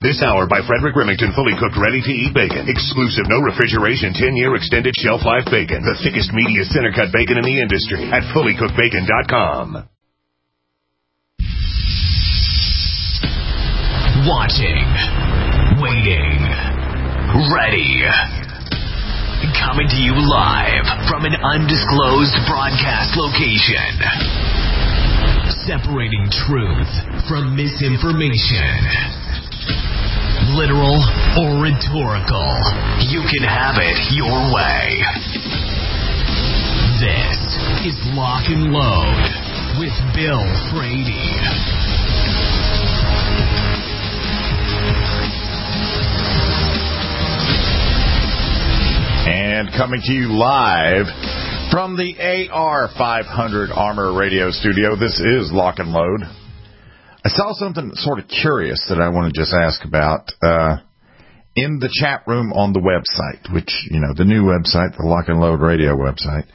This hour by Frederick Remington, fully cooked, ready-to-eat bacon. Exclusive, no refrigeration, 10-year extended shelf life bacon. The thickest, meatiest center-cut bacon in the industry at fullycookedbacon.com. Watching, waiting, ready. Coming to you live from an undisclosed broadcast location. Separating truth from misinformation. Literal or rhetorical, you can have it your way. This is Lock and Load with Bill Frady. And coming to you live from the AR500 Armor Radio Studio, this is Lock and Load. I saw something sort of curious that I want to just ask about in the chat room on the website, which, you know, the new website, the Lock and Load Radio website.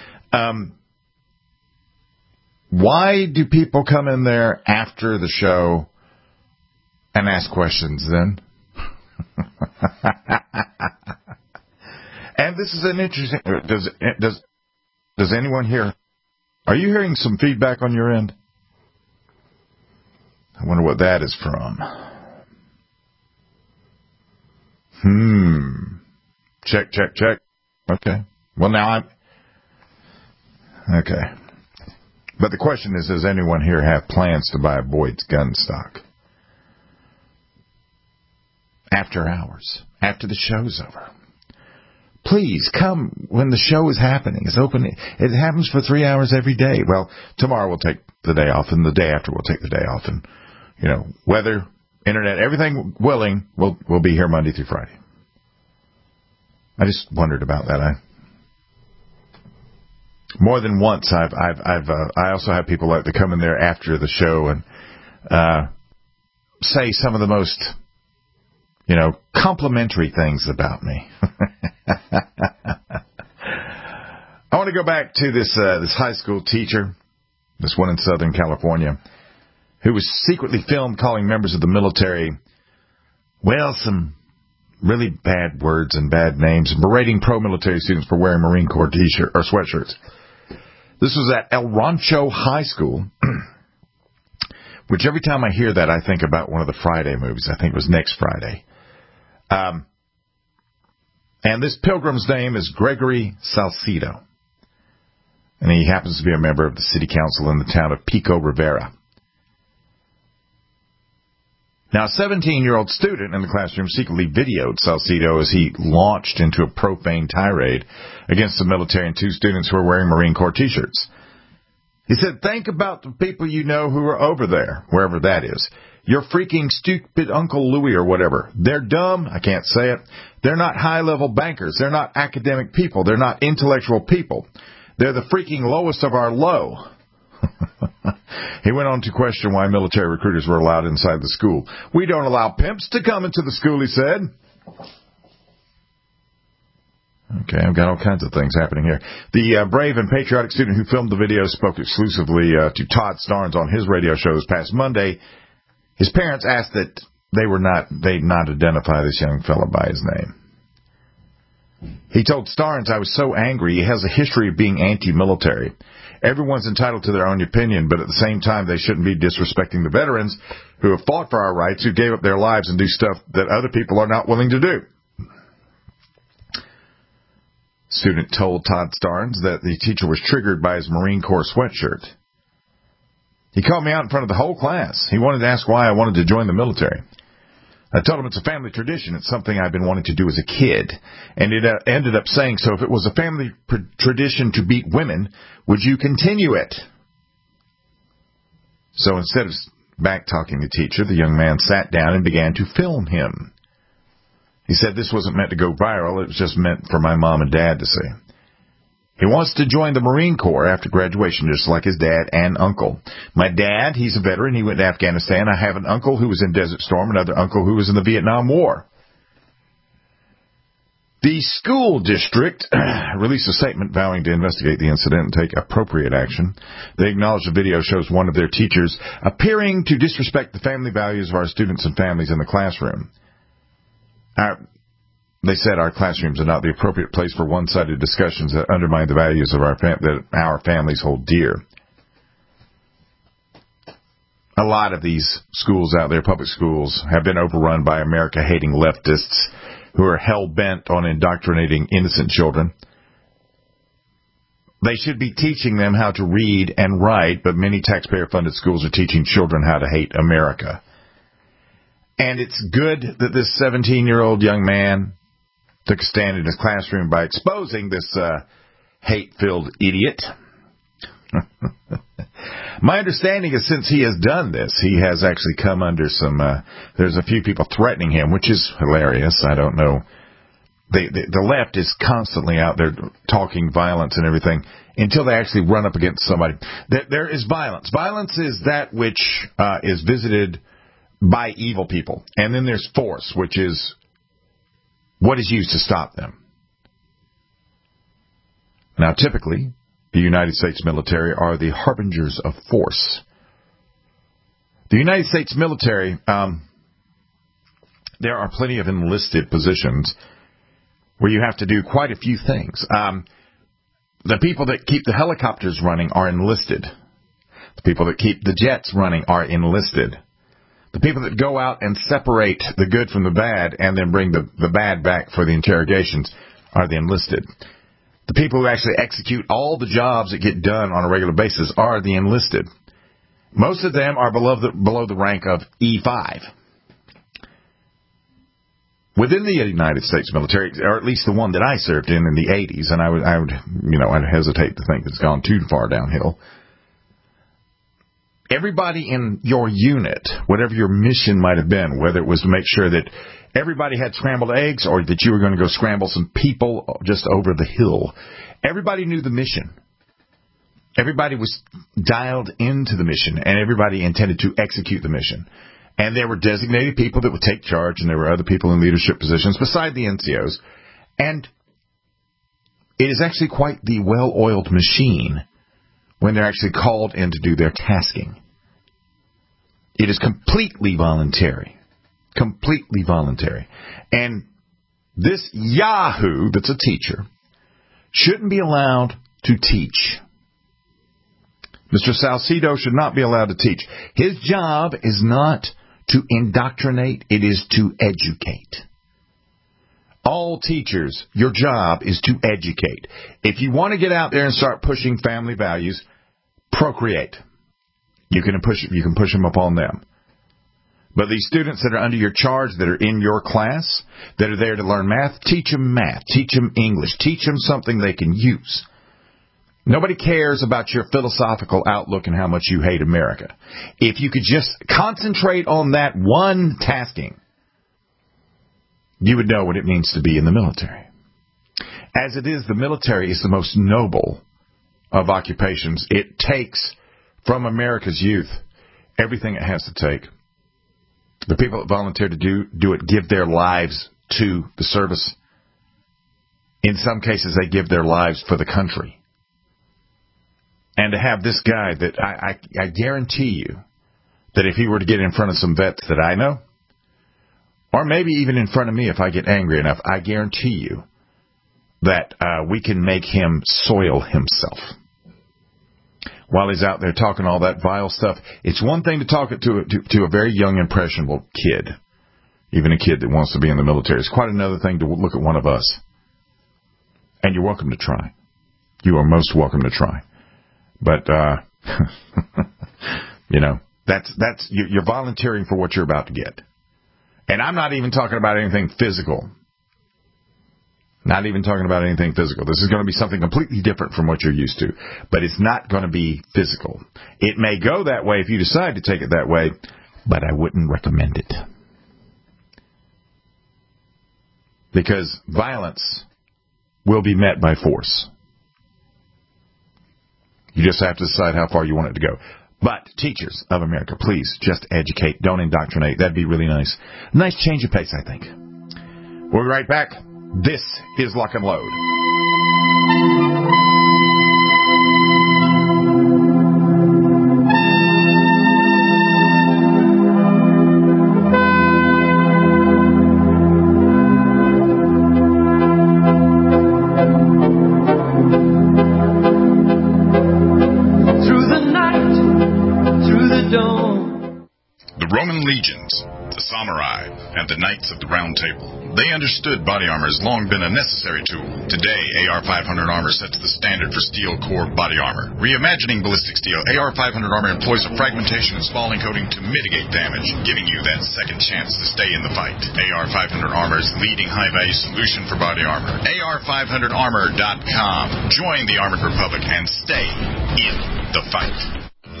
Why do people come in there after the show and ask questions then? And this is an interesting. Does anyone hear? Are you hearing some feedback on your end? I wonder what that is from. Check. Okay. Well, now I'm. Okay. But the question is, does anyone here have plans to buy Boyd's gun stock? After hours. After the show's over. Please come when the show is happening. It's open. It happens for 3 hours every day. Well, tomorrow we'll take the day off, and the day after we'll take the day off. And, you know, weather, internet, everything willing, we'll be here Monday through Friday. I just wondered about that. More than once, I also have people like to come in there after the show and say some of the most, you know, complimentary things about me. I want to go back to this high school teacher, this one in Southern California, who was secretly filmed calling members of the military, well, some really bad words and bad names, and berating pro-military students for wearing Marine Corps t-shirt or sweatshirts. This was at El Rancho High School, which every time I hear that, I think about one of the Friday movies. I think it was Next Friday. And this pilgrim's name is Gregory Salcido. And he happens to be a member of the city council in the town of Pico Rivera. Now, a 17-year-old student in the classroom secretly videoed Salcido as he launched into a profane tirade against the military and two students who were wearing Marine Corps T-shirts. He said, think about the people you know who are over there, wherever that is. Your freaking stupid Uncle Louie or whatever. They're dumb. I can't say it. They're not high-level bankers. They're not academic people. They're not intellectual people. They're the freaking lowest of our low. He went on to question why military recruiters were allowed inside the school. We don't allow pimps to come into the school, he said. Okay, I've got all kinds of things happening here. The brave and patriotic student who filmed the video spoke exclusively to Todd Starnes on his radio show this past Monday. His parents asked that they not identify this young fellow by his name. He told Starnes, I was so angry. He has a history of being anti-military. Everyone's entitled to their own opinion, but at the same time, they shouldn't be disrespecting the veterans who have fought for our rights, who gave up their lives and do stuff that other people are not willing to do. Student told Todd Starnes that the teacher was triggered by his Marine Corps sweatshirt. He called me out in front of the whole class. He wanted to ask why I wanted to join the military. I told him it's a family tradition. It's something I've been wanting to do as a kid. And it ended up saying, so if it was a family tradition to beat women, would you continue it? So instead of back-talking the teacher, the young man sat down and began to film him. He said this wasn't meant to go viral. It was just meant for my mom and dad to see. He wants to join the Marine Corps after graduation, just like his dad and uncle. My dad, he's a veteran. He went to Afghanistan. I have an uncle who was in Desert Storm, another uncle who was in the Vietnam War. The school district released a statement vowing to investigate the incident and take appropriate action. They acknowledge the video shows one of their teachers appearing to disrespect the family values of our students and families in the classroom. They said our classrooms are not the appropriate place for one-sided discussions that undermine the values of that our families hold dear. A lot of these schools out there, public schools, have been overrun by America-hating leftists who are hell-bent on indoctrinating innocent children. They should be teaching them how to read and write, but many taxpayer-funded schools are teaching children how to hate America. And it's good that this 17-year-old young man took a stand in his classroom by exposing this hate-filled idiot. My understanding is since he has done this, he has actually come under some, there's a few people threatening him, which is hilarious. I don't know. The left is constantly out there talking violence and everything until they actually run up against somebody. There is violence. Violence is that which is visited by evil people. And then there's force, which is what is used to stop them. Now, typically, the United States military are the harbingers of force. The United States military, there are plenty of enlisted positions where you have to do quite a few things. The people that keep the helicopters running are enlisted. The people that keep the jets running are enlisted. The people that go out and separate the good from the bad and then bring the bad back for the interrogations are the enlisted. The people who actually execute all the jobs that get done on a regular basis are the enlisted. Most of them are below the rank of E5. Within the United States military, or at least the one that I served in the 80s, and I'd hesitate to think it's gone too far downhill. Everybody in your unit, whatever your mission might have been, whether it was to make sure that everybody had scrambled eggs or that you were going to go scramble some people just over the hill, everybody knew the mission. Everybody was dialed into the mission, and everybody intended to execute the mission. And there were designated people that would take charge, and there were other people in leadership positions beside the NCOs. And it is actually quite the well-oiled machine when they're actually called in to do their tasking. It is completely voluntary. Completely voluntary. And this yahoo that's a teacher shouldn't be allowed to teach. Mr. Salcido should not be allowed to teach. His job is not to indoctrinate, it is to educate. All teachers, your job is to educate. If you want to get out there and start pushing family values, procreate. You can push them upon them. But these students that are under your charge, that are in your class, that are there to learn math, teach them English, teach them something they can use. Nobody cares about your philosophical outlook and how much you hate America. If you could just concentrate on that one tasking, you would know what it means to be in the military. As it is, the military is the most noble of occupations. It takes from America's youth everything it has to take. The people that volunteer to do it give their lives to the service. In some cases, they give their lives for the country. And to have this guy that I guarantee you that if he were to get in front of some vets that I know, or maybe even in front of me if I get angry enough, I guarantee you that we can make him soil himself. While he's out there talking all that vile stuff, it's one thing to talk to a very young, impressionable kid, even a kid that wants to be in the military. It's quite another thing to look at one of us. And you're welcome to try. You are most welcome to try. But, that's you're volunteering for what you're about to get. And I'm not even talking about anything physical. Not even talking about anything physical. This is going to be something completely different from what you're used to. But it's not going to be physical. It may go that way if you decide to take it that way, but I wouldn't recommend it. Because violence will be met by force. You just have to decide how far you want it to go. But, teachers of America, please, just educate. Don't indoctrinate. That'd be really nice. Nice change of pace, I think. We'll be right back. This is Lock and Load. Through the night, through the dawn. The Roman legions, the samurai, and the knights of the Round Table. They understood body armor has long been a necessary tool. Today, AR-500 armor sets the standard for steel core body armor. Reimagining ballistic steel, AR-500 armor employs a fragmentation and spalling coating to mitigate damage, giving you that second chance to stay in the fight. AR-500 armor is the leading high-value solution for body armor. AR500armor.com. Join the Armored Republic and stay in the fight.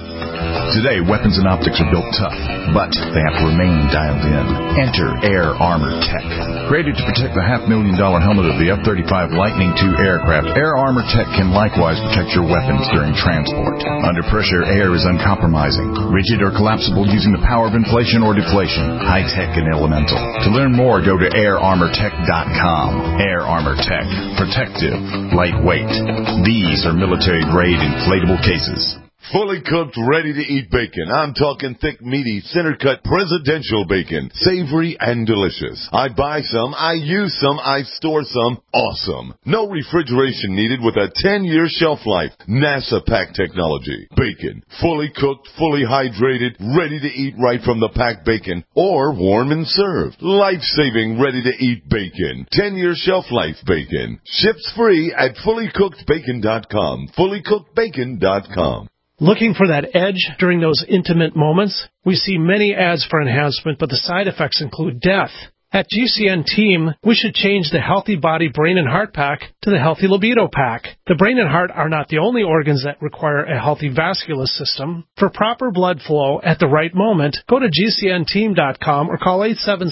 Today, weapons and optics are built tough, but they have to remain dialed in. Enter Air Armor Tech. Created to protect the $500,000 helmet of the F-35 Lightning II aircraft, Air Armor Tech can likewise protect your weapons during transport. Under pressure, air is uncompromising, rigid or collapsible using the power of inflation or deflation, high-tech and elemental. To learn more, go to airarmortech.com. Air Armor Tech. Protective, lightweight. These are military-grade inflatable cases. Fully cooked, ready-to-eat bacon. I'm talking thick, meaty, center-cut presidential bacon. Savory and delicious. I buy some, I use some, I store some. Awesome. No refrigeration needed with a 10-year shelf life. NASA pack technology. Bacon. Fully cooked, fully hydrated, ready to eat right from the packed bacon. Or warm and served. Life-saving, ready-to-eat bacon. 10-year shelf life bacon. Ships free at fullycookedbacon.com. Fullycookedbacon.com. Looking for that edge during those intimate moments? We see many ads for enhancement, but the side effects include death. At GCN Team, we should change the Healthy Body, Brain, and Heart Pack to the Healthy Libido Pack. The brain and heart are not the only organs that require a healthy vascular system. For proper blood flow at the right moment, go to GCNteam.com or call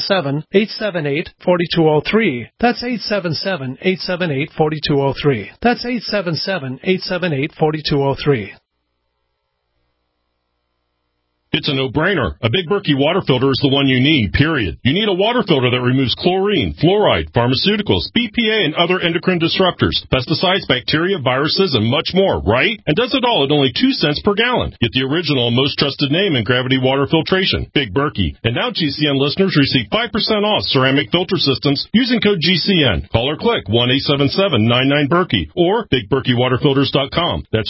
877-878-4203. That's 877-878-4203. That's 877-878-4203. It's a no-brainer. A Big Berkey water filter is the one you need, period. You need a water filter that removes chlorine, fluoride, pharmaceuticals, BPA, and other endocrine disruptors, pesticides, bacteria, viruses, and much more, right? And does it all at only 2 cents per gallon. Get the original and most trusted name in gravity water filtration, Big Berkey. And now GCN listeners receive 5% off ceramic filter systems using code GCN. Call or click 1-877-99-BERKEY or BigBerkeyWaterFilters.com. That's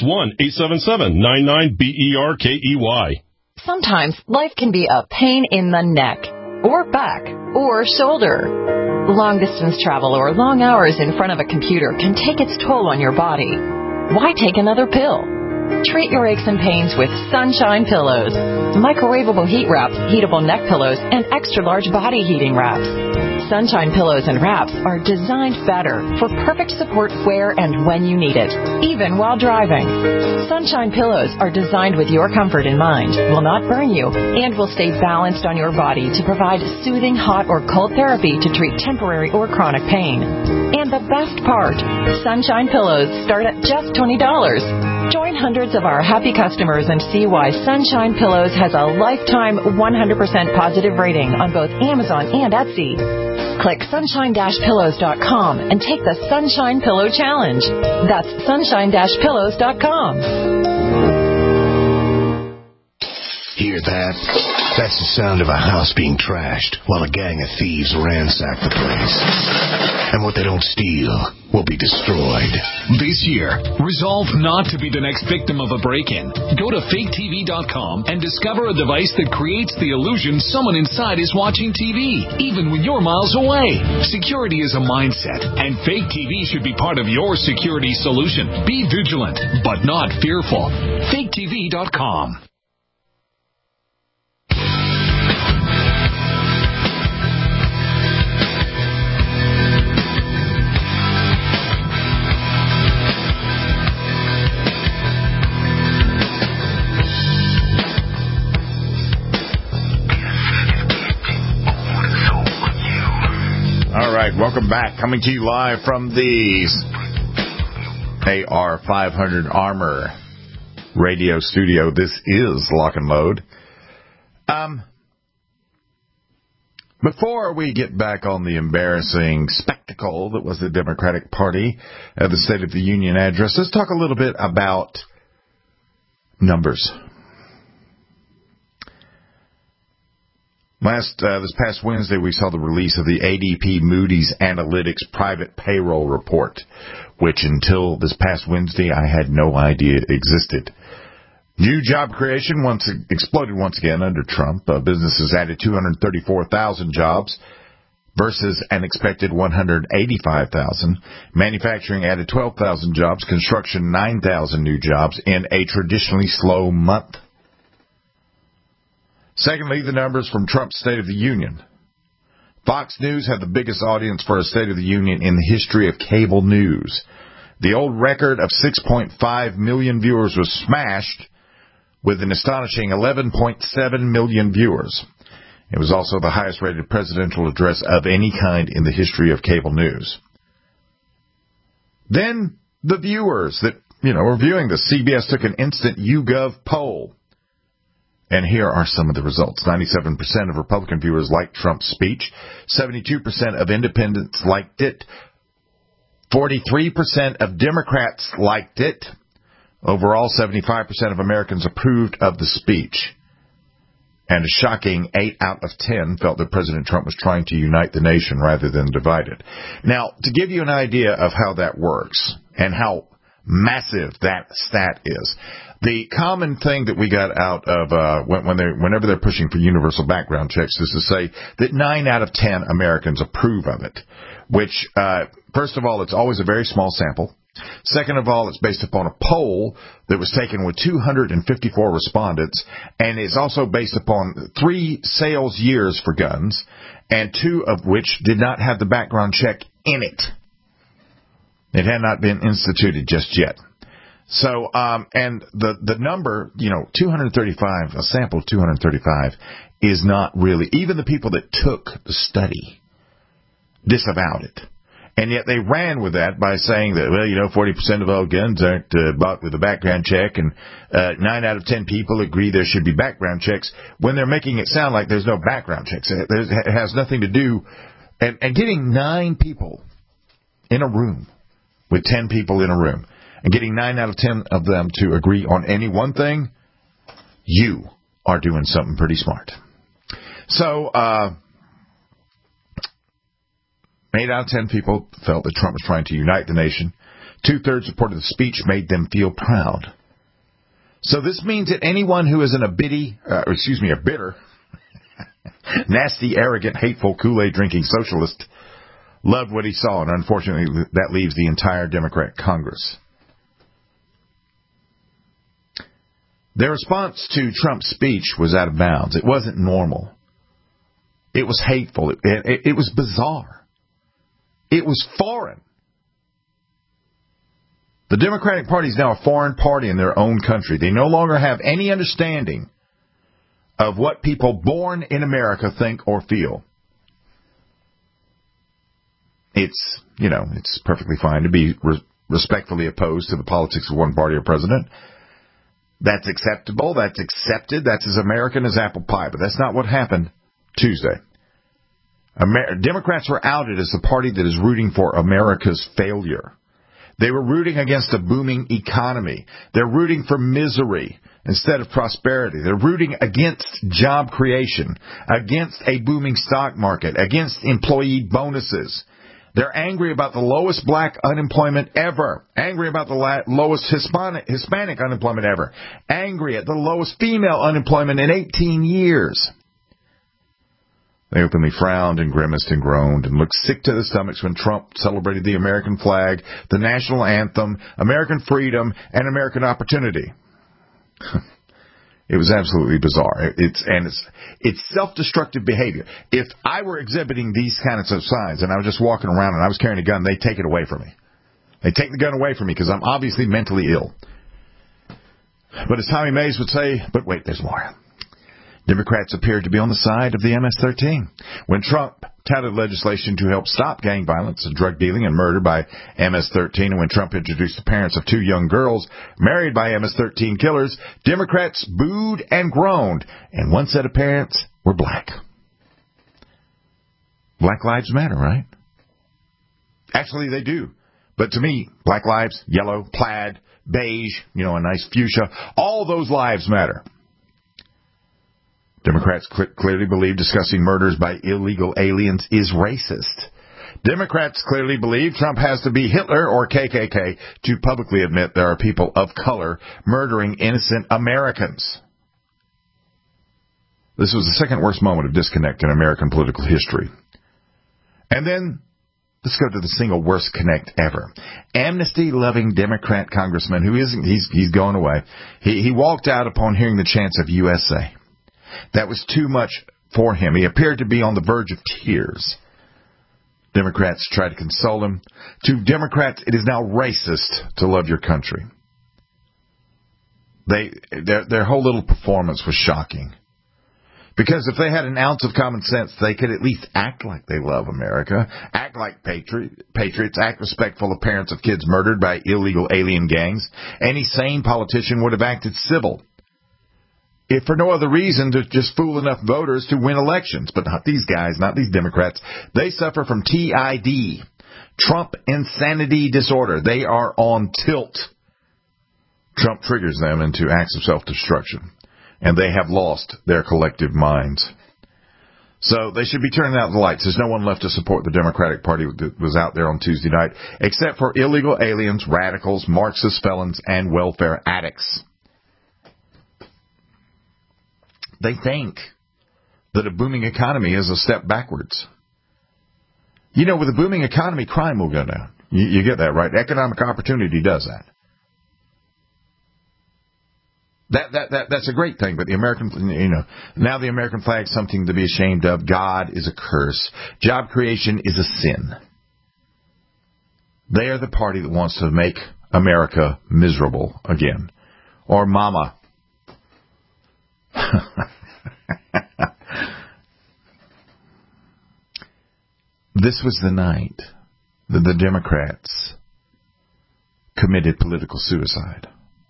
1-877-99-BERKEY. Sometimes life can be a pain in the neck, or back, or shoulder. Long-distance travel or long hours in front of a computer can take its toll on your body. Why take another pill? Treat your aches and pains with Sunshine Pillows. Microwavable heat wraps, heatable neck pillows, and extra-large body heating wraps. Sunshine Pillows and wraps are designed better for perfect support where and when you need it, even while driving. Sunshine Pillows are designed with your comfort in mind, will not burn you, and will stay balanced on your body to provide soothing hot or cold therapy to treat temporary or chronic pain. And the best part, Sunshine Pillows start at just $20. Join hundreds of our happy customers and see why Sunshine Pillows has a lifetime 100% positive rating on both Amazon and Etsy. Click sunshine-pillows.com and take the Sunshine Pillow Challenge. That's sunshine-pillows.com. Hear that? That's the sound of a house being trashed while a gang of thieves ransack the place. And what they don't steal will be destroyed. This year, resolve not to be the next victim of a break-in. Go to faketv.com and discover a device that creates the illusion someone inside is watching TV, even when you're miles away. Security is a mindset, and Fake TV should be part of your security solution. Be vigilant, but not fearful. faketv.com. All right, welcome back. Coming to you live from the AR500 Armor radio studio. This is Lock and Load. Before we get back on the embarrassing spectacle that was the Democratic Party at the State of the Union address, let's talk a little bit about numbers. This past Wednesday, we saw the release of the ADP Moody's Analytics private payroll report, which until this past Wednesday, I had no idea existed. New job creation exploded once again under Trump. Businesses added 234,000 jobs versus an expected 185,000. Manufacturing added 12,000 jobs. Construction, 9,000 new jobs in a traditionally slow month. Secondly, the numbers from Trump's State of the Union. Fox News had the biggest audience for a State of the Union in the history of cable news. The old record of 6.5 million viewers was smashed with an astonishing 11.7 million viewers. It was also the highest-rated presidential address of any kind in the history of cable news. Then the viewers that, were viewing this. CBS took an instant YouGov poll. And here are some of the results. 97% of Republican viewers liked Trump's speech. 72% of independents liked it. 43% of Democrats liked it. Overall, 75% of Americans approved of the speech. And a shocking 8 out of 10 felt that President Trump was trying to unite the nation rather than divide it. Now, to give you an idea of how that works and how massive that stat is, the common thing that we got out of whenever they're pushing for universal background checks is to say that 9 out of 10 Americans approve of it, which, first of all, it's always a very small sample. Second of all, it's based upon a poll that was taken with 254 respondents, and it's also based upon 3 sales years for guns, and 2 of which did not have the background check in it. It had not been instituted just yet. So, and the number, 235, a sample of 235, is not really, even the people that took the study disavowed it. And yet they ran with that by saying that, 40% of all guns aren't bought with a background check, and 9 out of 10 people agree there should be background checks, when they're making it sound like there's no background checks. It has nothing to do, and getting 9 people in a room with 10 people in a room, and getting 9 out of 10 of them to agree on any one thing, you are doing something pretty smart. So, 8 out of 10 people felt that Trump was trying to unite the nation. 2/3 reported the speech made them feel proud. So this means that anyone who is a bitter, nasty, arrogant, hateful, Kool-Aid drinking socialist loved what he saw, and unfortunately that leaves the entire Democrat Congress. Their response to Trump's speech was out of bounds. It wasn't normal. It was hateful. It was bizarre. It was foreign. The Democratic Party is now a foreign party in their own country. They no longer have any understanding of what people born in America think or feel. It's perfectly fine to be respectfully opposed to the politics of one party or president. That's acceptable. That's accepted. That's as American as apple pie. But that's not what happened Tuesday. Democrats were outed as the party that is rooting for America's failure. They were rooting against a booming economy. They're rooting for misery instead of prosperity. They're rooting against job creation, against a booming stock market, against employee bonuses. They're angry about the lowest black unemployment ever, angry about the lowest Hispanic unemployment ever, angry at the lowest female unemployment in 18 years. They openly frowned and grimaced and groaned and looked sick to the stomachs when Trump celebrated the American flag, the national anthem, American freedom, and American opportunity. It was absolutely bizarre. It's self-destructive behavior. If I were exhibiting these kinds of signs and I was just walking around and I was carrying a gun, they'd take it away from me. They'd take the gun away from me because I'm obviously mentally ill. But as Tommy Mays would say, but wait, there's more. Democrats appeared to be on the side of the MS-13. When Trump touted legislation to help stop gang violence and drug dealing and murder by MS-13, and when Trump introduced the parents of 2 young girls married by MS-13 killers, Democrats booed and groaned, and one set of parents were black. Black lives matter, right? Actually, they do. But to me, black lives, yellow, plaid, beige, a nice fuchsia, all those lives matter. Democrats clearly believe discussing murders by illegal aliens is racist. Democrats clearly believe Trump has to be Hitler or KKK to publicly admit there are people of color murdering innocent Americans. This was the second worst moment of disconnect in American political history. And then, let's go to the single worst connect ever. Amnesty-loving Democrat congressman who isn't, he's going away. He walked out upon hearing the chants of USA. That was too much for him. He appeared to be on the verge of tears. Democrats tried to console him. To Democrats, it is now racist to love your country. Their whole little performance was shocking. Because if they had an ounce of common sense, they could at least act like they love America, act like patriots, act respectful of parents of kids murdered by illegal alien gangs. Any sane politician would have acted civil, if for no other reason to just fool enough voters to win elections. But not these guys, not these Democrats. They suffer from TID, Trump insanity disorder. They are on tilt. Trump triggers them into acts of self-destruction, and they have lost their collective minds. So they should be turning out the lights. There's no one left to support the Democratic Party that was out there on Tuesday night, except for illegal aliens, radicals, Marxist felons, and welfare addicts. They think that a booming economy is a step backwards. With a booming economy, crime will go down. You get that, right? Economic opportunity does that. That's a great thing, but the American, now the American flag is something to be ashamed of. God is a curse. Job creation is a sin. They are the party that wants to make America miserable again. Or mama. This was the night that the Democrats committed political suicide.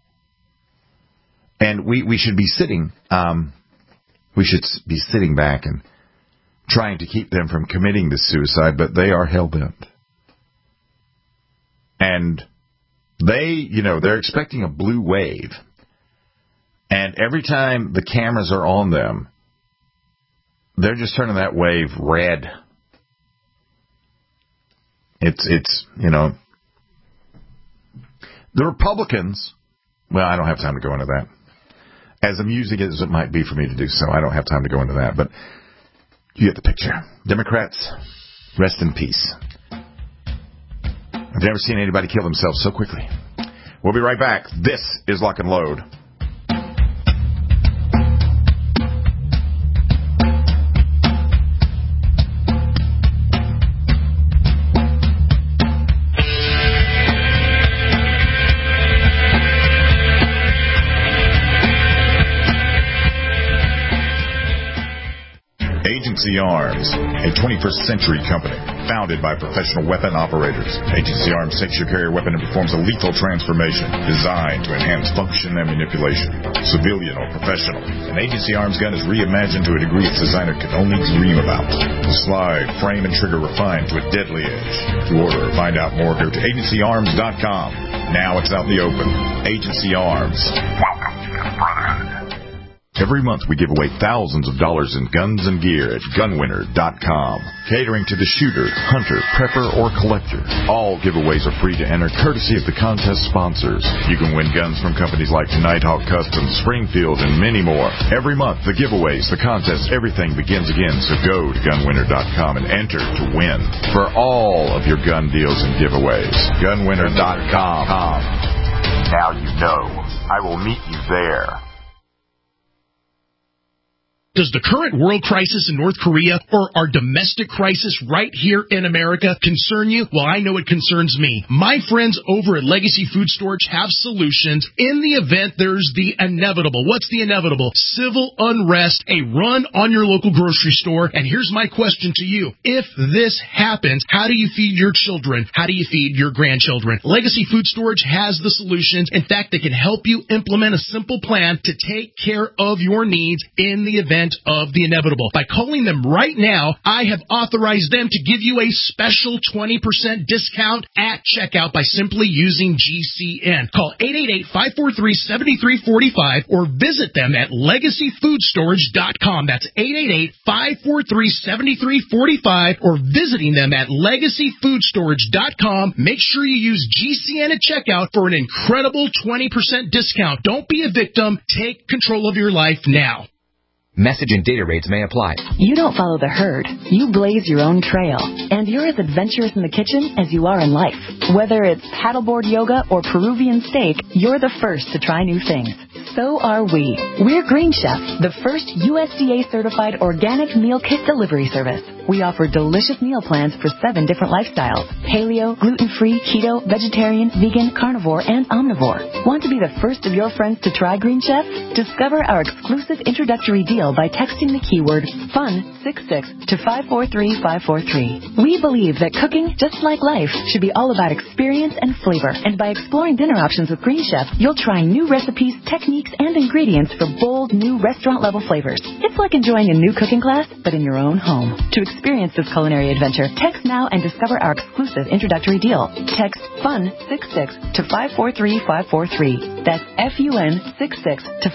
And we should be sitting back and trying to keep them from committing this suicide, but they are hell-bent. And they're expecting a blue wave. And every time the cameras are on them, they're just turning that wave red. It's the Republicans, well, I don't have time to go into that. As amusing as it might be for me to do so, I don't have time to go into that, but you get the picture. Democrats, rest in peace. I've never seen anybody kill themselves so quickly. We'll be right back. This is Lock and Load. Agency Arms, a 21st century company founded by professional weapon operators. Agency Arms takes your carrier weapon and performs a lethal transformation designed to enhance function and manipulation, civilian or professional. An Agency Arms gun is reimagined to a degree its designer could only dream about. The slide, frame, and trigger refined to a deadly edge. To order or find out more, go to agencyarms.com. Now it's out in the open. Agency Arms. Welcome to the Brotherhood. Every month we give away thousands of dollars in guns and gear at gunwinner.com. Catering to the shooter, hunter, prepper, or collector. All giveaways are free to enter, courtesy of the contest sponsors. You can win guns from companies like Nighthawk Customs, Springfield, and many more. Every month, the giveaways, the contests, everything begins again. So go to gunwinner.com and enter to win for all of your gun deals and giveaways. Gunwinner.com. Now you know. I will meet you there. Does the current world crisis in North Korea or our domestic crisis right here in America concern you? Well, I know it concerns me. My friends over at Legacy Food Storage have solutions in the event there's the inevitable. What's the inevitable? Civil unrest, a run on your local grocery store. And here's my question to you. If this happens, how do you feed your children? How do you feed your grandchildren? Legacy Food Storage has the solutions. In fact, they can help you implement a simple plan to take care of your needs in the event of the inevitable. By calling them right now, I have authorized them to give you a special 20% discount at checkout by simply using GCN. Call 888-543-7345 or visit them at LegacyFoodStorage.com. That's 888-543-7345 or visiting them at LegacyFoodStorage.com. Make sure you use GCN at checkout for an incredible 20% discount. Don't be a victim. Take control of your life now. Message and data rates may apply. You don't follow the herd. You blaze your own trail. And you're as adventurous in the kitchen as you are in life. Whether it's paddleboard yoga or Peruvian steak, you're the first to try new things. So are we. We're Green Chef, the first USDA-certified organic meal kit delivery service. We offer delicious meal plans for 7 different lifestyles: paleo, gluten-free, keto, vegetarian, vegan, carnivore, and omnivore. Want to be the first of your friends to try Green Chef? Discover our exclusive introductory deal by texting the keyword FUN66 to 543543. We believe that cooking, just like life, should be all about experience and flavor. And by exploring dinner options with Green Chef, you'll try new recipes, techniques, and ingredients for bold, new restaurant-level flavors. It's like enjoying a new cooking class, but in your own home. To experience this culinary adventure, text now and discover our exclusive introductory deal. Text FUN66 to 543543. That's FUN66 to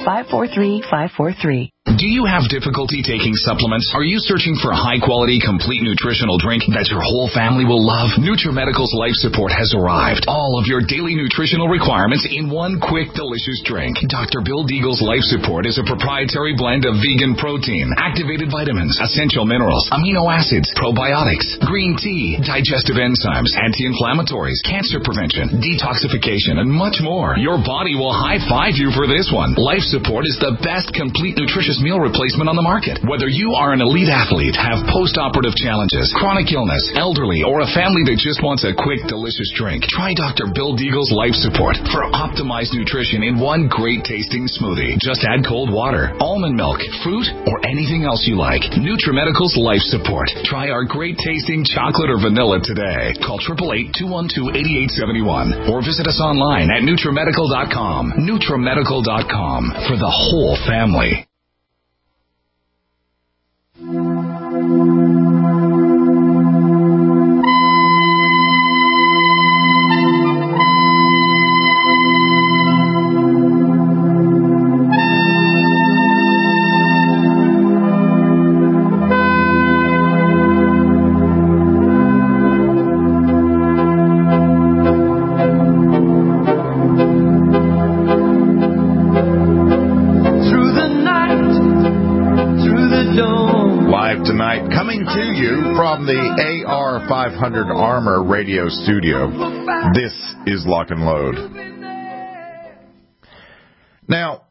543543. Do you have difficulty taking supplements? Are you searching for a high-quality, complete nutritional drink that your whole family will love? NutriMedical's Life Support has arrived. All of your daily nutritional requirements in one quick, delicious drink. Dr. Bill Deagle's Life Support is a proprietary blend of vegan protein, activated vitamins, essential minerals, amino acids, probiotics, green tea, digestive enzymes, anti-inflammatories, cancer prevention, detoxification, and much more. Your body will high-five you for this one. Life Support is the best complete nutritious meal replacement on the market. Whether you are an elite athlete, have post-operative challenges, chronic illness, elderly, or a family that just wants a quick, delicious drink, try Dr. Bill Deagle's Life Support for optimized nutrition in one great-tasting smoothie. Just add cold water, almond milk, fruit, or anything else you like. NutriMedical's Life Support. Try our great-tasting chocolate or vanilla today. Call 888-212-8871 or visit us online at NutriMedical.com. NutriMedical.com for the whole family. The AR-500 Armor radio studio. This is Lock and Load. Now,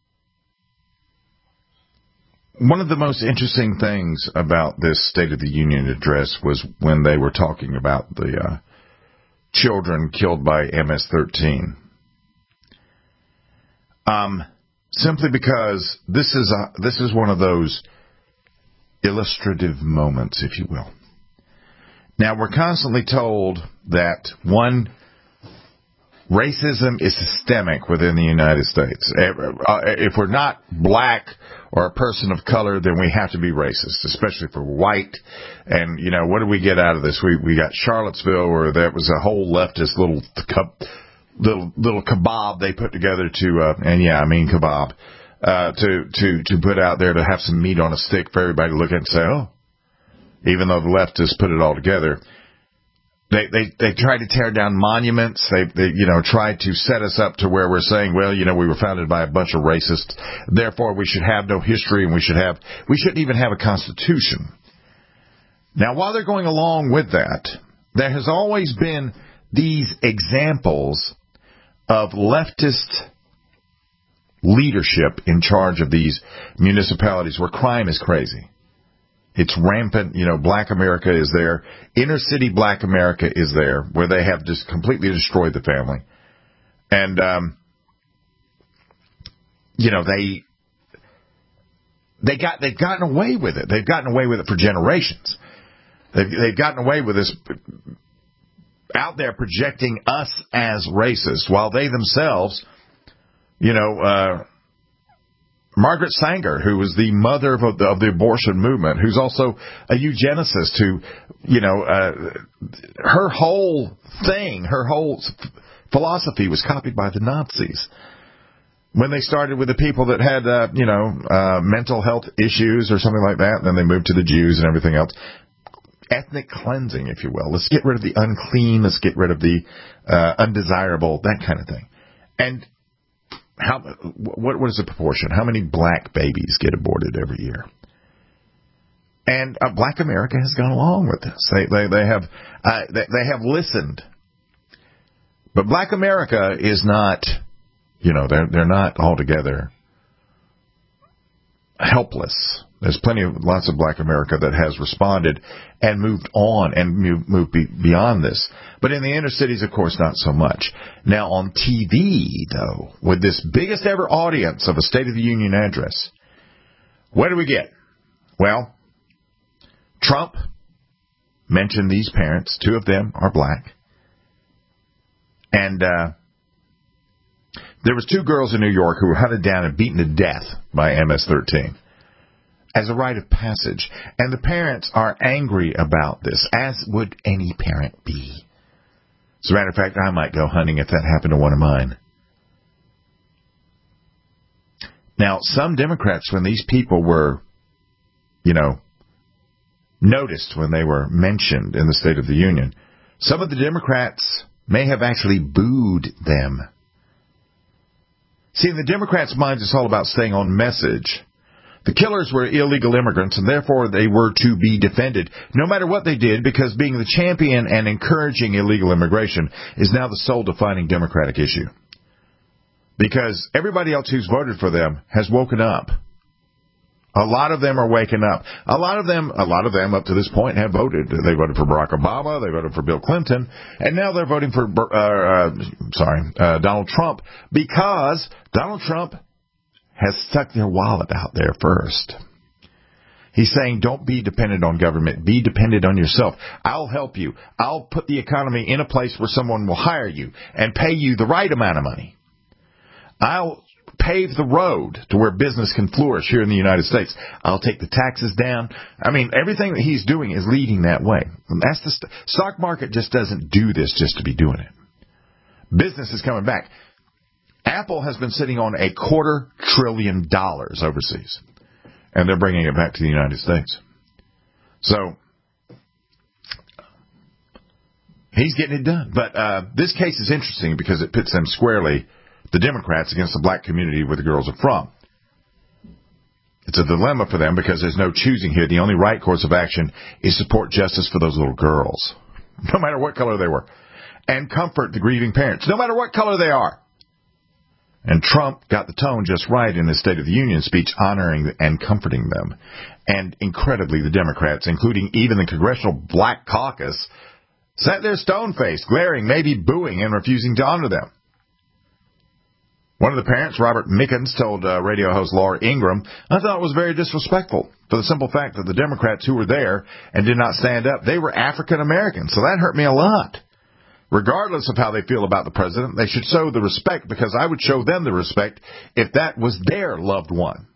one of the most interesting things about this State of the Union address was when they were talking about the children killed by MS-13. Simply because this is one of those illustrative moments, if you will. Now, we're constantly told that, one, racism is systemic within the United States. If we're not black or a person of color, then we have to be racist, especially if we're white. And, you know, what did we get out of this? We got Charlottesville, where there was a whole leftist little kebab they put together kebab, to put out there to have some meat on a stick for everybody to look at and say, oh. Even though the leftists put it all together, they try to tear down monuments. They try to set us up to where we're saying, well, we were founded by a bunch of racists, therefore we should have no history and we shouldn't even have a constitution. Now, while they're going along with that, there has always been these examples of leftist leadership in charge of these municipalities where crime is crazy. It's rampant. Black America is there. Inner city Black America is there, where they have just completely destroyed the family. And, they've gotten away with it. They've gotten away with it for generations. They've gotten away with this out there projecting us as racist, while they themselves, Margaret Sanger, who was the mother of the abortion movement, who's also a eugenicist, who, her whole thing, her whole philosophy was copied by the Nazis. When they started with the people that had, mental health issues or something like that, and then they moved to the Jews and everything else. Ethnic cleansing, if you will. Let's get rid of the unclean. Let's get rid of the undesirable, that kind of thing. And what is the proportion? How many black babies get aborted every year? And Black America has gone along with this. They have listened. But Black America is not, they're not altogether helpless. There's lots of Black America that has responded and moved on and moved beyond this. But in the inner cities, of course, not so much. Now, on TV, though, with this biggest ever audience of a State of the Union address, what do we get? Well, Trump mentioned these parents. 2 of them are black. And there was 2 girls in New York who were hunted down and beaten to death by MS-13. As a rite of passage. And the parents are angry about this, as would any parent be. As a matter of fact, I might go hunting if that happened to one of mine. Now, some Democrats, when these people were, noticed when they were mentioned in the State of the Union, some of the Democrats may have actually booed them. See, in the Democrats' minds, it's all about staying on message. The killers were illegal immigrants, and therefore they were to be defended, no matter what they did, because being the champion and encouraging illegal immigration is now the sole defining Democratic issue. Because everybody else who's voted for them has woken up. A lot of them are waking up. A lot of them up to this point have voted. They voted for Barack Obama, they voted for Bill Clinton, and now they're voting for Donald Trump, because Donald Trump has stuck their wallet out there first. He's saying, don't be dependent on government. Be dependent on yourself. I'll help you. I'll put the economy in a place where someone will hire you and pay you the right amount of money. I'll pave the road to where business can flourish here in the United States. I'll take the taxes down. I mean, everything that he's doing is leading that way. And that's the stock market just doesn't do this just to be doing it. Business is coming back. Apple has been sitting on $250 billion overseas, and they're bringing it back to the United States. So he's getting it done. But this case is interesting because it pits them squarely, the Democrats, against the black community where the girls are from. It's a dilemma for them because there's no choosing here. The only right course of action is support justice for those little girls, no matter what color they were, and comfort the grieving parents, no matter what color they are. And Trump got the tone just right in his State of the Union speech, honoring and comforting them. And incredibly, the Democrats, including even the Congressional Black Caucus, sat there stone-faced, glaring, maybe booing, and refusing to honor them. One of the parents, Robert Mickens, told radio host Laura Ingraham, I thought it was very disrespectful for the simple fact that the Democrats who were there and did not stand up, they were African Americans. So that hurt me a lot. Regardless of how they feel about the president, they should show the respect, because I would show them the respect if that was their loved one.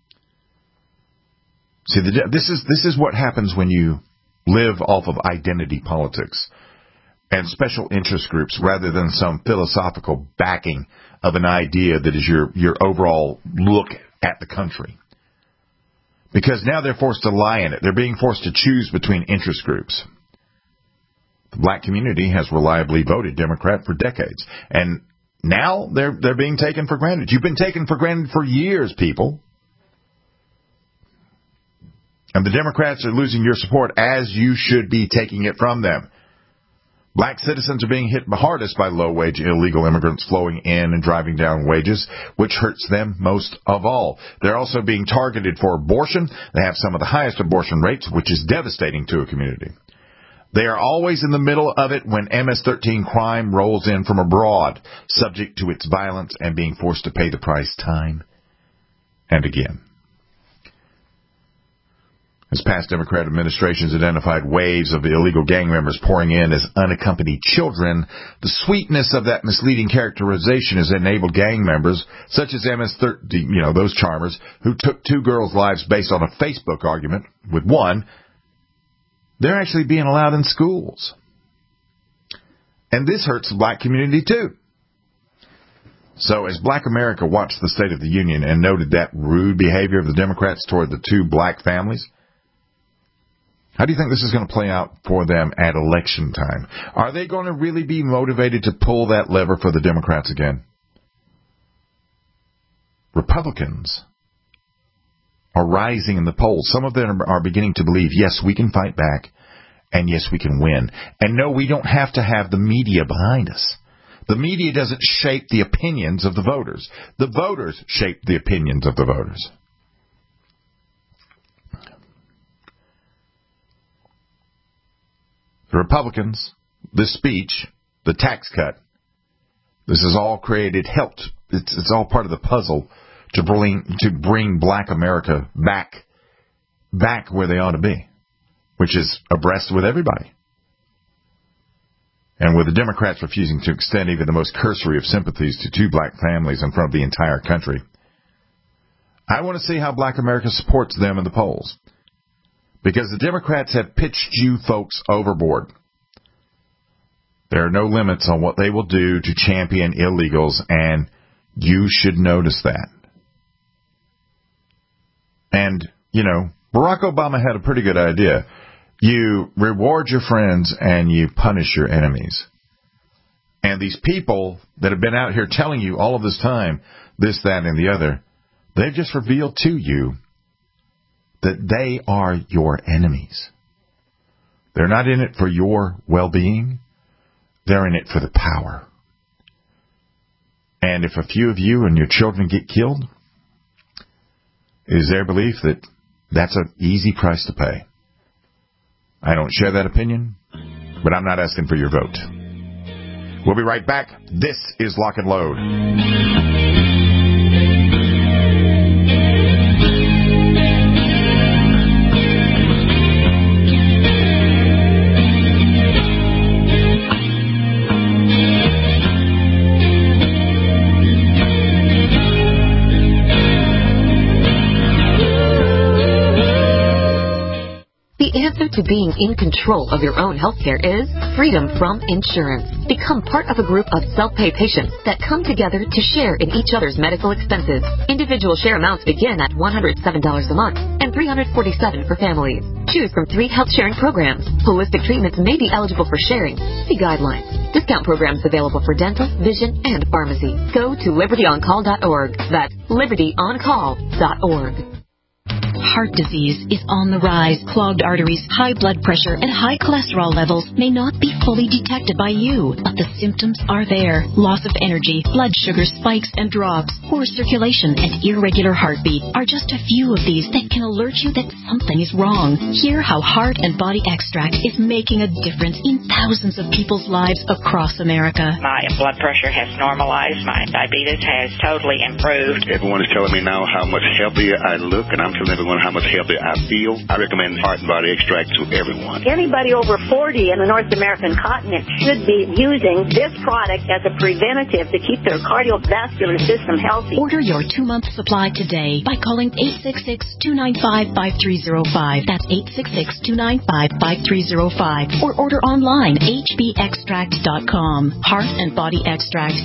See, this is what happens when you live off of identity politics and special interest groups rather than some philosophical backing of an idea that is your overall look at the country. Because now they're forced to lie in it. They're being forced to choose between interest groups. The black community has reliably voted Democrat for decades, and now they're being taken for granted. You've been taken for granted for years, people. And the Democrats are losing your support, as you should be taking it from them. Black citizens are being hit hardest by low-wage illegal immigrants flowing in and driving down wages, which hurts them most of all. They're also being targeted for abortion. They have some of the highest abortion rates, which is devastating to a community. They are always in the middle of it when MS-13 crime rolls in from abroad, subject to its violence and being forced to pay the price time and again. As past Democrat administrations identified waves of illegal gang members pouring in as unaccompanied children, the sweetness of that misleading characterization has enabled gang members, such as MS-13, those charmers, who took 2 girls' lives based on a Facebook argument with one, they're actually being allowed in schools. And this hurts the black community, too. So as Black America watched the State of the Union and noted that rude behavior of the Democrats toward the 2 black families, how do you think this is going to play out for them at election time? Are they going to really be motivated to pull that lever for the Democrats again? Republicans are rising in the polls. Some of them are beginning to believe, yes, we can fight back, and yes, we can win. And no, we don't have to have the media behind us. The media doesn't shape the opinions of the voters. The voters shape the opinions of the voters. The Republicans, this speech, the tax cut, this is all helped. It's all part of the puzzle to bring Black America back where they ought to be, which is abreast with everybody. And with the Democrats refusing to extend even the most cursory of sympathies to 2 black families in front of the entire country, I want to see how Black America supports them in the polls. Because the Democrats have pitched you folks overboard. There are no limits on what they will do to champion illegals, and you should notice that. And, Barack Obama had a pretty good idea. You reward your friends and you punish your enemies. And these people that have been out here telling you all of this time, this, that, and the other, they've just revealed to you that they are your enemies. They're not in it for your well-being. They're in it for the power. And if a few of you and your children get killed, it is their belief that that's an easy price to pay. I don't share that opinion, but I'm not asking for your vote. We'll be right back. This is Lock and Load. The answer to being in control of your own healthcare is freedom from insurance. Become part of a group of self-pay patients that come together to share in each other's medical expenses. Individual share amounts begin at $107 a month and $347 for families. Choose from 3 health sharing programs. Holistic treatments may be eligible for sharing. See guidelines. Discount programs available for dental, vision, and pharmacy. Go to libertyoncall.org. That's libertyoncall.org. Heart disease is on the rise. Clogged arteries, high blood pressure, and high cholesterol levels may not be fully detected by you, but the symptoms are there. Loss of energy, blood sugar spikes and drops, poor circulation, and irregular heartbeat are just a few of these that can alert you that something is wrong. Hear how Heart and Body Extract is making a difference in thousands of people's lives across America. My blood pressure has normalized. My diabetes has totally improved. Everyone is telling me now how much healthier I look, and I'm telling everyone how much healthier I feel. I recommend Heart and Body Extract to everyone. Anybody over 40 in the North American continent should be using this product as a preventative to keep their cardiovascular system healthy. Order your 2-month supply today by calling 866-295-5305. That's 866-295-5305. Or order online, hbextract.com. Heart and Body Extract,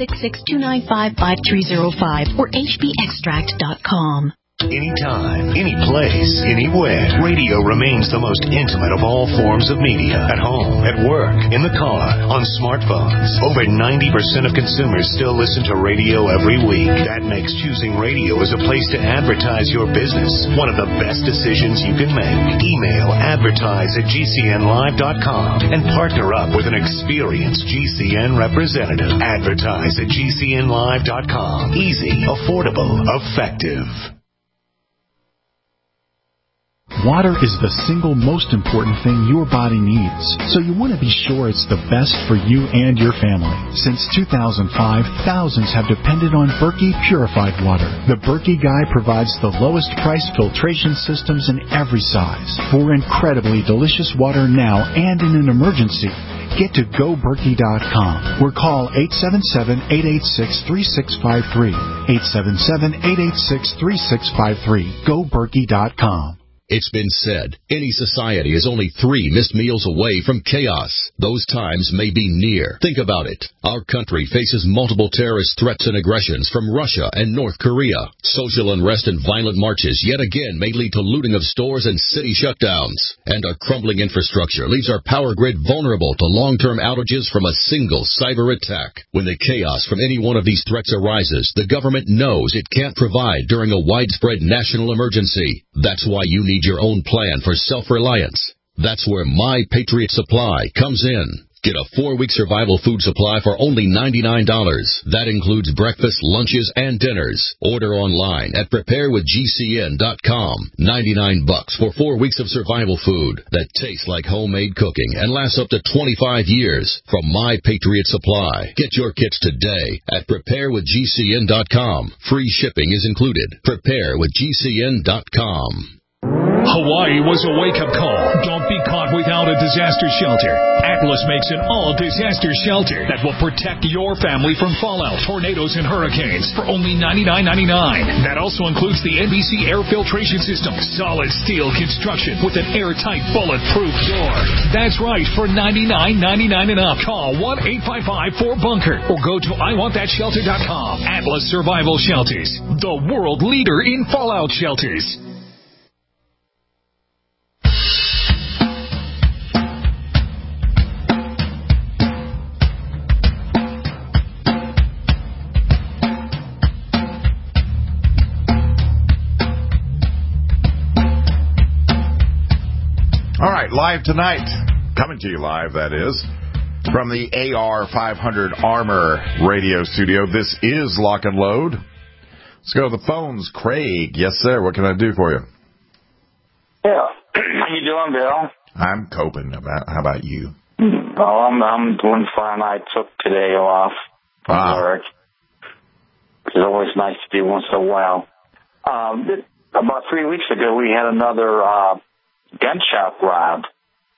866-295-5305 or hbextract.com. Anytime, any place, anywhere, radio remains the most intimate of all forms of media. At home, at work, in the car, on smartphones. Over 90% of consumers still listen to radio every week. That makes choosing radio as a place to advertise your business one of the best decisions you can make. Email advertise@gcnlive.com and partner up with an experienced GCN representative. Advertise@gcnlive.com. Easy, affordable, effective. Water is the single most important thing your body needs, so you want to be sure it's the best for you and your family. Since 2005, thousands have depended on Berkey purified water. The Berkey Guy provides the lowest price filtration systems in every size. For incredibly delicious water now and in an emergency, get to GoBerkey.com or call 877-886-3653. 877-886-3653. GoBerkey.com. It's been said, any society is only 3 missed meals away from chaos. Those times may be near. Think about it. Our country faces multiple terrorist threats and aggressions from Russia and North Korea. Social unrest and violent marches yet again may lead to looting of stores and city shutdowns. And our crumbling infrastructure leaves our power grid vulnerable to long-term outages from a single cyber attack. When the chaos from any one of these threats arises, the government knows it can't provide during a widespread national emergency. That's why you need your own plan for self-reliance. That's where My Patriot Supply comes in. Get a 4-week survival food supply for only $99. That includes breakfast, lunches, and dinners. Order online at preparewithgcn.com. $99 for 4 weeks of survival food that tastes like homemade cooking and lasts up to 25 years from My Patriot Supply. Get your kits today at preparewithgcn.com. Free shipping is included. Preparewithgcn.com. Hawaii was a wake-up call. Don't be caught without a disaster shelter. Atlas makes an all-disaster shelter that will protect your family from fallout, tornadoes, and hurricanes for only $99.99. That also includes the NBC air filtration system, solid steel construction with an airtight, bulletproof door. That's right, for $99.99 and up. Call 1-855-4BUNKER or go to IWantThatShelter.com. Atlas Survival Shelters, the world leader in fallout shelters. All right, live tonight, coming to you live, that is, from the AR-500 Armor radio studio. This is Lock and Load. Let's go to the phones. Craig, yes, sir. What can I do for you? Yeah. How you doing, Bill? I'm coping. How about you? Oh, I'm doing fine. I took today off from work. It's always nice to do once in a while. About 3 weeks ago, we had another gun shop robbed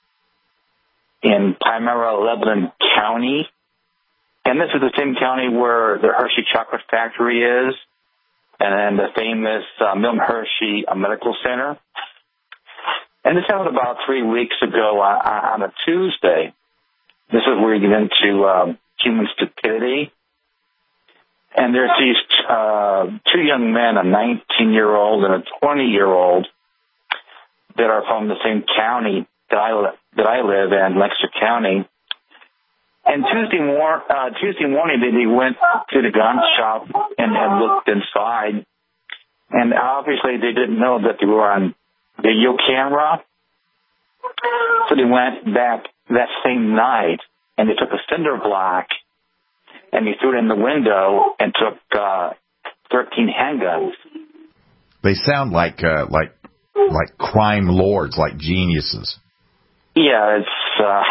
in Palmyra, Lebanon County. And this is the same county where the Hershey Chocolate Factory is, and then the famous Milton Hershey Medical Center. And this happened about 3 weeks ago on a Tuesday. This is where you get into human stupidity. And there's these 2 young men, a 19-year-old and a 20-year-old, that are from the same county that I live in, Lancaster County. And Tuesday morning, they went to the gun shop and looked inside. And obviously, they didn't know that they were on video camera. So they went back that same night, and they took a cinder block, and they threw it in the window and took 13 handguns. They sound like crime lords, like geniuses. Yeah, it's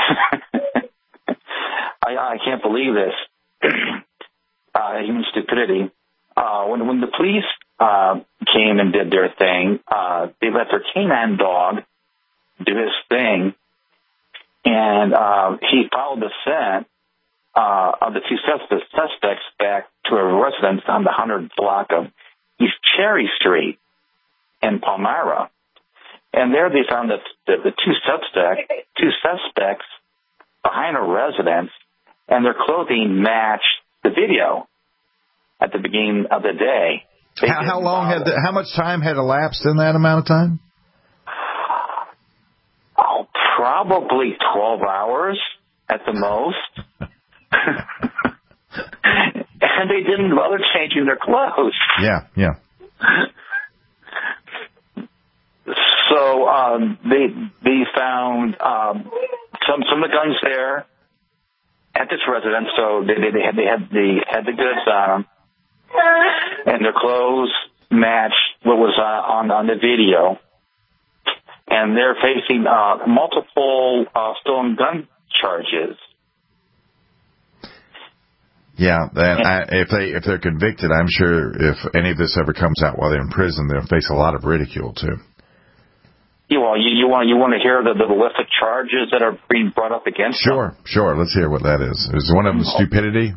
I can't believe this. Human stupidity. When the police came and did their thing, they let their canine dog do his thing, and he followed the scent of the 2 suspects back to a residence on the 100th block of East Cherry Street in Palmyra. And there they found that the two suspects behind a residence, and their clothing matched the video at the beginning of the day. How much time had elapsed in that amount of time? Oh, probably 12 hours at the most. And they didn't bother changing their clothes. Yeah. So they found some of the guns there at this residence. So they had the goods on them, and their clothes matched what was on the video. and they're facing multiple stolen gun charges. Yeah, if they're convicted, I'm sure if any of this ever comes out while they're in prison, they'll face a lot of ridicule too. You want to hear the list of charges that are being brought up against them? Sure. Let's hear what that is. Is one of them stupidity?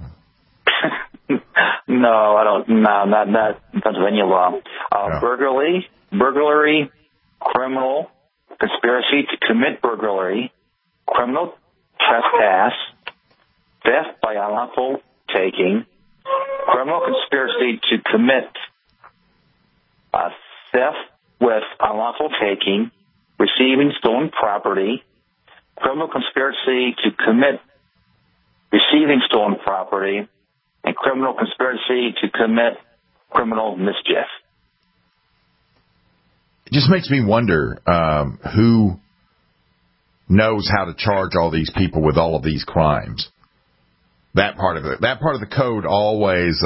No, I don't. No, not Pennsylvania law. Burglary, criminal conspiracy to commit burglary, criminal trespass, theft by unlawful taking, criminal conspiracy to commit theft with unlawful taking, receiving stolen property, criminal conspiracy to commit receiving stolen property, and criminal conspiracy to commit criminal mischief. It just makes me wonder who knows how to charge all these people with all of these crimes. That part of the code always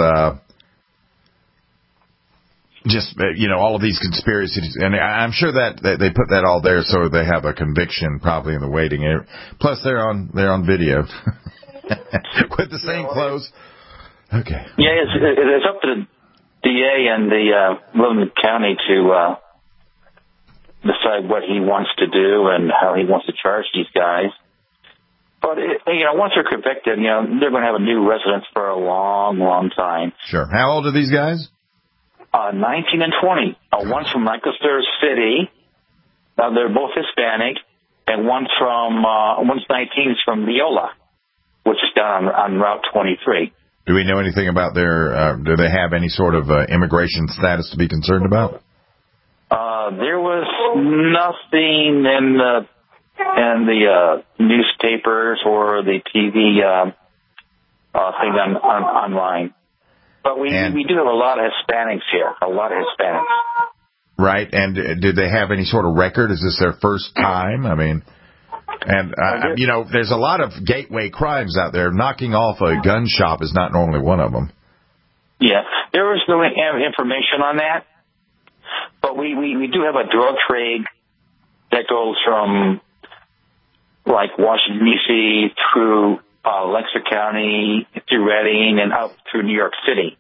all of these conspiracies, and I'm sure that they put that all there so they have a conviction probably in the waiting area. Plus they're on video with the same clothes. Okay. Yeah, it's up to the DA and the Livingston County to decide what he wants to do and how he wants to charge these guys. But once they're convicted, they're going to have a new residence for a long, long time. Sure. How old are these guys? 19 and 20. One's from Lancaster City. They're both Hispanic, and one's 19 is from Leola, which is down on Route 23. Do we know anything about their? Do they have any sort of immigration status to be concerned about? There was nothing in the newspapers or the TV thing online. But we do have a lot of Hispanics here, a lot of Hispanics. Right, and did they have any sort of record? Is this their first time? I mean, and, there's a lot of gateway crimes out there. Knocking off a gun shop is not normally one of them. Yeah, there was no information on that. But we do have a drug trade that goes from, like, Washington, D.C. through Lancaster County, through Reading, and up through New York City.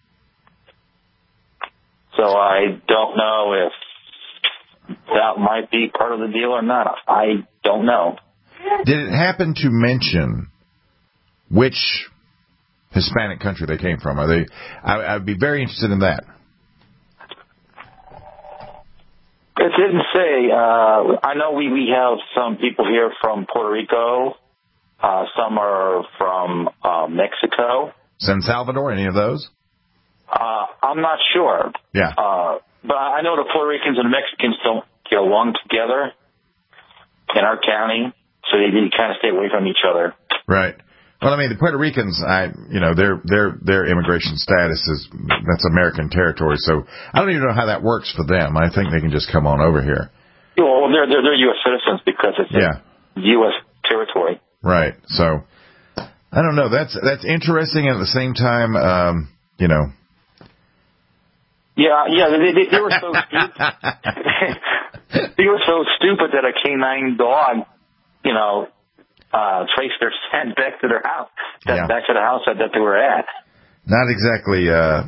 So I don't know if that might be part of the deal or not. I don't know. Did it happen to mention which Hispanic country they came from? I'd be very interested in that. It didn't say. I know we have some people here from Puerto Rico. Some are from Mexico. San Salvador, any of those? I'm not sure. Yeah. But I know the Puerto Ricans and the Mexicans don't get along together in our county, so they kind of stay away from each other. Right. Well, I mean, the Puerto Ricans, their immigration status that's American territory, so I don't even know how that works for them. I think they can just come on over here. Well, they're U.S. citizens because it's U.S. territory. Right. So I don't know. That's interesting, and at the same time, Yeah, they were so stupid. They were so stupid that a canine dog, traced their scent back to their house, back to the house that they were at. Not exactly,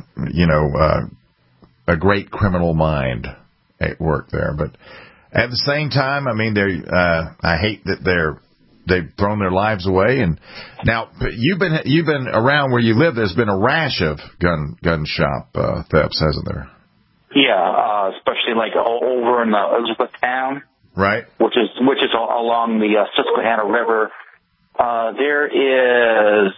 a great criminal mind at work there, but at the same time, I mean, I hate that they've thrown their lives away. And now you've been around where you live. There's been a rash of gun shop thefts, hasn't there? Yeah, especially like over in Elizabethtown, right? Which is along the Susquehanna River. There is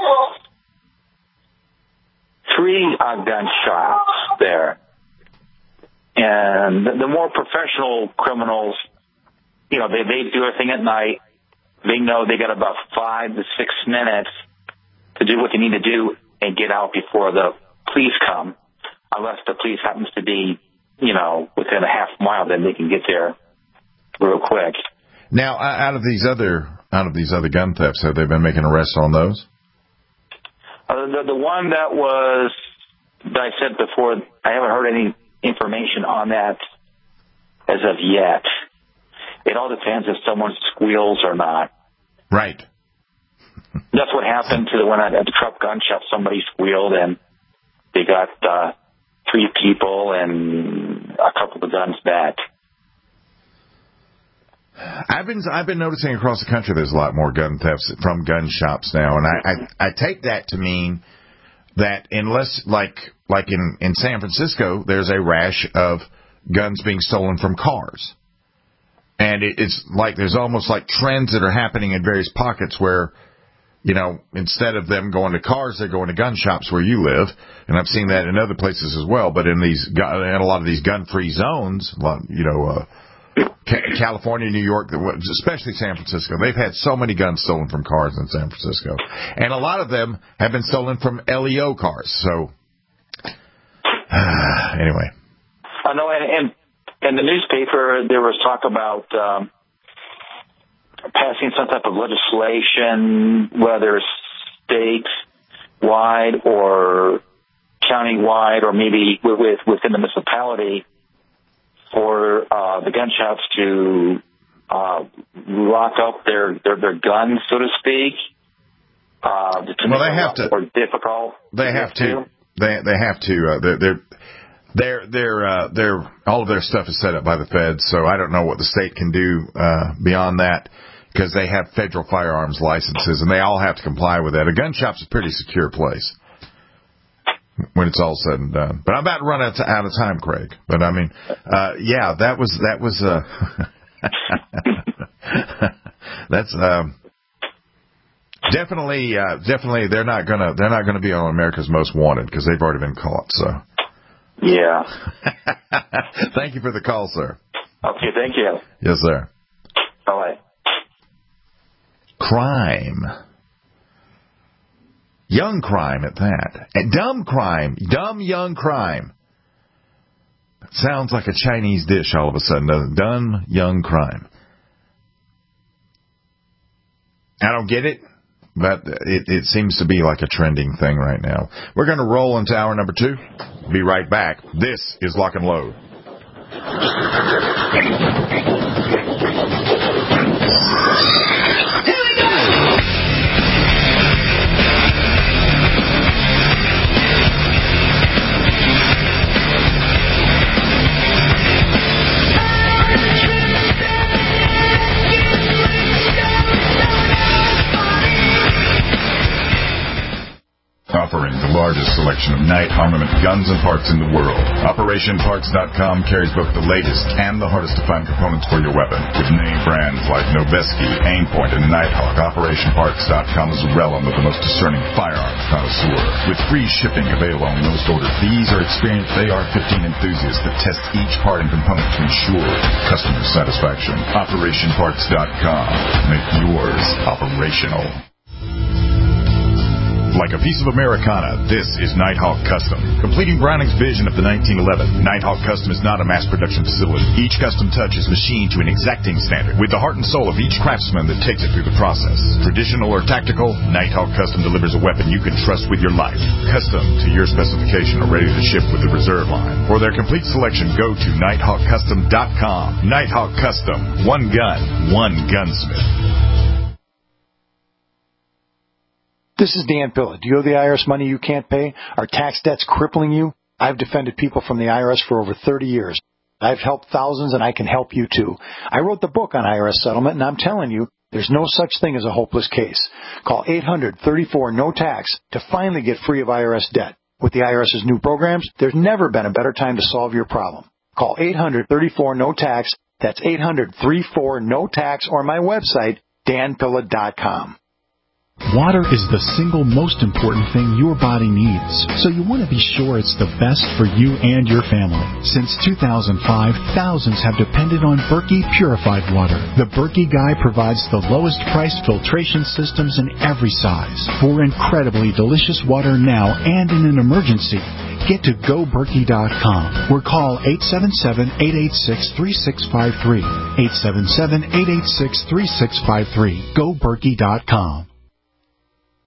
3 gun shops there, and the more professional criminals, they do everything at night. They know they got about 5 to 6 minutes to do what they need to do and get out before the police come. Unless the police happens to be, within a half mile, then they can get there real quick. Now, out of these other gun thefts, have they been making arrests on those? The one that I said before, I haven't heard any information on that as of yet. it all depends if someone squeals or not. Right. That's what happened to when at the Krupp gun shop. Somebody squealed, and they got 3 people and a couple of the guns back. I've been noticing across the country there's a lot more gun thefts from gun shops now, and I take that to mean that unless like in San Francisco, there's a rash of guns being stolen from cars. And it's like there's almost like trends that are happening in various pockets where, you know, instead of them going to cars, they're going to gun shops where you live. And I've seen that in other places as well. But in a lot of these gun-free zones, you know, California, New York, especially San Francisco, they've had so many guns stolen from cars in San Francisco. And a lot of them have been stolen from LEO cars. So, anyway. I know, and in the newspaper, there was talk about passing some type of legislation, whether state-wide or county-wide or maybe within the municipality, for the gun shops to lock up their guns, so to speak. Well, they have to. Or difficult. They have to. They have to. They're all of their stuff is set up by the feds, so I don't know what the state can do beyond that, because they have federal firearms licenses and they all have to comply with that. A gun shop's a pretty secure place when it's all said and done. But I'm about to run out of time, Craig. But I mean, yeah, that was that's definitely they're not gonna be on America's Most Wanted because they've already been caught. So. Yeah. Thank you for the call, sir. Okay, thank you. Yes, sir. Bye. Crime. Young crime at that. And dumb crime. Dumb young crime. Sounds like a Chinese dish all of a sudden, doesn't it? Dumb young crime. I don't get it, but it seems to be like a trending thing right now. We're going to roll into hour number 2. Be right back. This is Lock and Load. Offering the largest selection of night armament guns and parts in the world, OperationParts.com carries both the latest and the hardest to find components for your weapon. With name brands like Noveske, Aimpoint, and Nighthawk, OperationParts.com is the realm of the most discerning firearms connoisseur. With free shipping available on most orders, these are experienced AR-15 enthusiasts that test each part and component to ensure customer satisfaction. OperationParts.com. Make yours operational. Like a piece of Americana, this is Nighthawk Custom. Completing Browning's vision of the 1911, Nighthawk Custom is not a mass production facility. Each custom touch is machined to an exacting standard, with the heart and soul of each craftsman that takes it through the process. Traditional or tactical, Nighthawk Custom delivers a weapon you can trust with your life. Custom to your specification or ready to ship with the reserve line. For their complete selection, go to NighthawkCustom.com. Nighthawk Custom. One gun, one gunsmith. This is Dan Pilla. Do you owe the IRS money you can't pay? Are tax debts crippling you? I've defended people from the IRS for over 30 years. I've helped thousands, and I can help you too. I wrote the book on IRS settlement, and I'm telling you, there's no such thing as a hopeless case. Call 800-34-NO-TAX to finally get free of IRS debt. With the IRS's new programs, there's never been a better time to solve your problem. Call 800-34-NO-TAX. That's 800-34-NO-TAX, or my website, danpilla.com. Water is the single most important thing your body needs, so you want to be sure it's the best for you and your family. Since 2005, thousands have depended on Berkey purified water. The Berkey Guy provides the lowest priced filtration systems in every size. For incredibly delicious water now and in an emergency, get to GoBerkey.com or call 877-886-3653. 877-886-3653. GoBerkey.com.